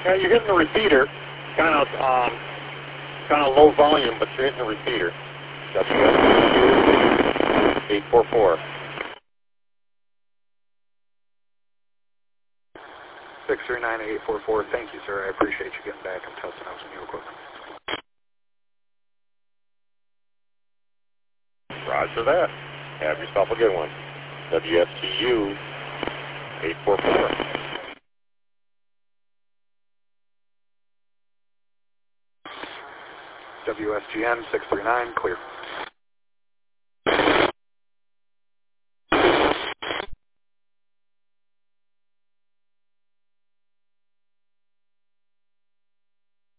Yeah, you're hitting the repeater. Kind of low volume, but you're hitting the repeater. WSTU 844. 639-844. Thank you, sir. I appreciate you getting back and testing out some new equipment. Roger that. Have yourself a good one. WSTU 844. WSGN 639, clear.